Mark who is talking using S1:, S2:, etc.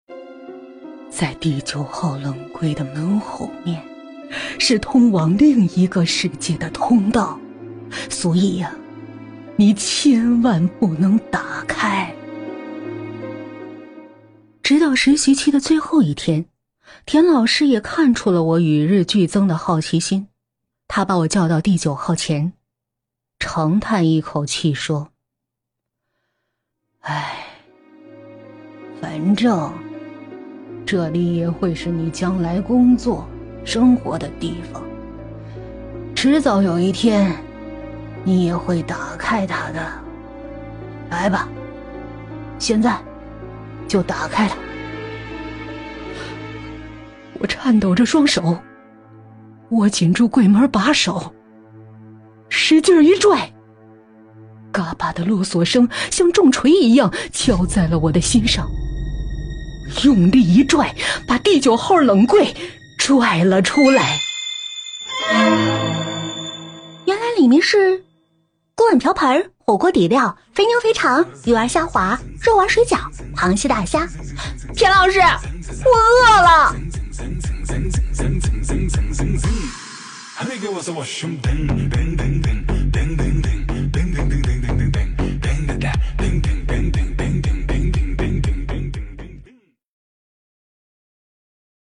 S1: 在第9号冷柜的门后面，是通往另一个世界的通道，所以呀，你千万不能打开。直到实习期的最后一天，田老师也看出了我与日俱增的好奇心，他把我叫到第9号前，长叹一口气说：唉，反正这里也会是你将来工作生活的地方，迟早有一天你也会打开它的。来吧，现在就打开它。我颤抖着双手，握紧住柜门把手，使劲一拽，嘎巴的啰嗦声像重锤一样敲在了我的心上。用力一拽，把第9号冷柜拽了出来。
S2: 原来里面是锅碗瓢盆、火锅底料、肥牛肥肠、鱼儿虾滑、肉丸水饺、螃蟹大虾。田老师，我饿了。
S3: I think it was a washroom, bang, bang, bang, bang.